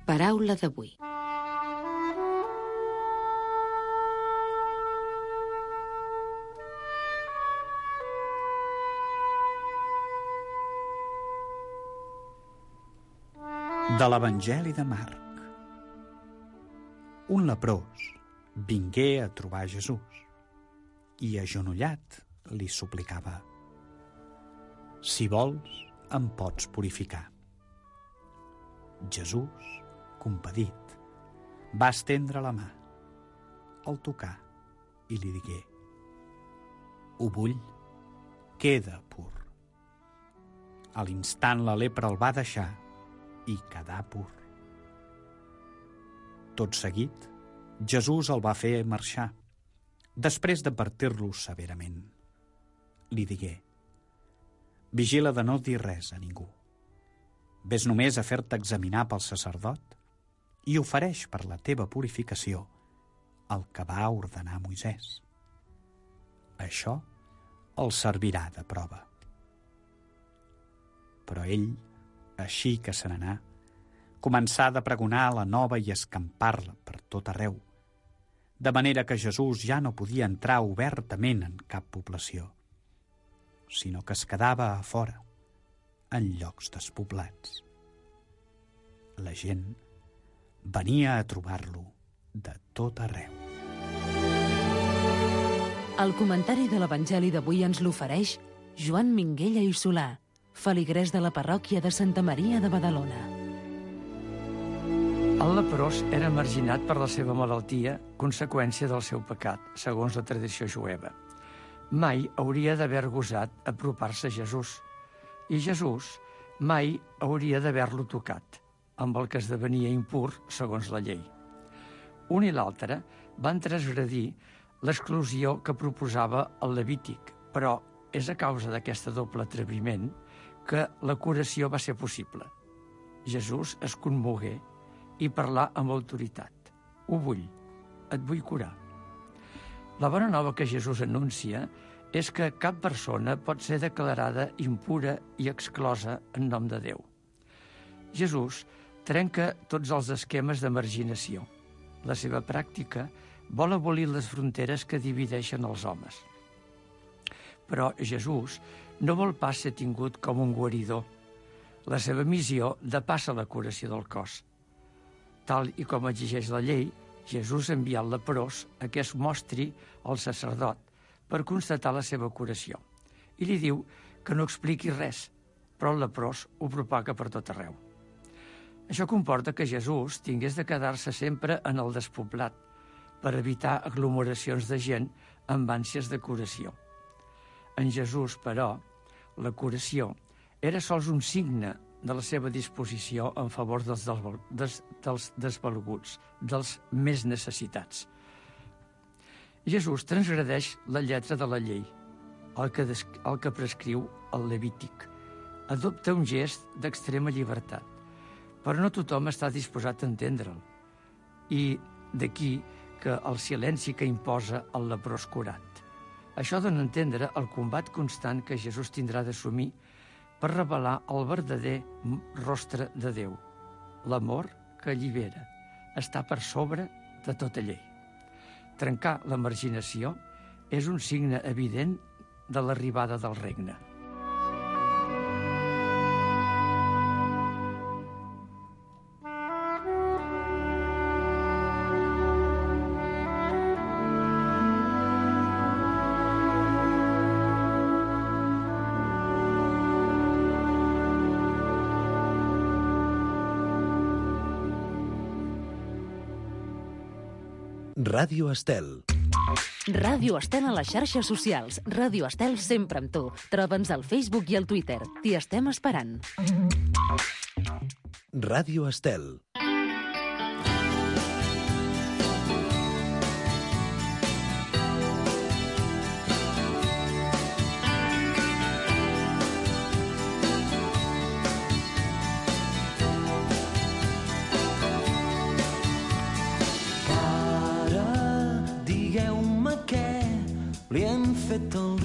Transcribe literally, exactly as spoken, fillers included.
Paraula d'avui. De l'Evangeli de Marc. Un leprós vingué a trobar Jesús i, agenollat, li suplicava: «Si vols, em pots purificar». Jesús, compadit, va estendre la mà, el tocà i li digué: «Ho vull, queda pur». A l'instant la lepra el va deixar i quedà pur. Tot seguit, Jesús el va fer marxar, després d'advertir-lo severament. Li digué: «Vigila de no dir res a ningú. Ves només a fer-te examinar pel sacerdot i ofereix per la teva purificació el que va ordenar Moisès. Això el servirà de prova». Però ell, així que se n'anà, començà a pregonar la nova i escampar-la per tot arreu, de manera que Jesús ja no podia entrar obertament en cap població, sinó que es quedava a fora, en llocs despoblats. La gent venia a trobar-lo de tot arreu. El comentari de l'Evangeli d'avui ens l'ofereix Joan Minguella i Solà, feligrès de la parròquia de Santa Maria de Badalona. El leprós era marginat per la seva malaltia, conseqüència del seu pecat, segons la tradició jueva. Mai hauria d'haver gosat apropar-se a Jesús, i Jesús mai hauria d'haver-lo tocat, amb el que esdevenia impur segons la llei. Un i l'altre van transgredir l'exclusió que proposava el Levític, però és a causa d'aquest doble atreviment que la curació va ser possible. Jesús es commogué i parlà amb autoritat. «Ho vull, et vull curar». La bona nova que Jesús anuncia és que cap persona pot ser declarada impura i exclosa en nom de Déu. Jesús trenca tots els esquemes de marginació. La seva pràctica vol abolir les fronteres que divideixen els homes. Però Jesús no vol pas ser tingut com un guaridor. La seva missió depassa la curació del cos. Tal i com exigeix la llei, Jesús envia el leprós a que es mostri al sacerdot per constatar la seva curació. I li diu que no expliqui res, però el leprós ho propaga per tot arreu. Això comporta que Jesús tingués de quedar-se sempre en el despoblat per evitar aglomeracions de gent amb ànsies de curació. En Jesús, però, la curació era sols un signe de la seva disposició en favor dels, des, dels desvalguts, dels més necessitats. Jesús transgredeix la lletra de la llei, el que, des, el que prescriu el Levític. Adopta un gest d'extrema llibertat, però no tothom està disposat a entendre'l. I d'aquí que el silenci que imposa el leprós curat. Això dona a entendre el combat constant que Jesús tindrà d'assumir per revelar el verdader rostre de Déu. L'amor que allibera està per sobre de tota llei. Trencar la marginació és un signe evident de l'arribada del regne. Ràdio Estel. Ràdio Estel a les xarxes socials. Ràdio Estel sempre amb tu. Troba'ns al Facebook i al Twitter. T'hi estem esperant. Ràdio Estel. Li hem fet el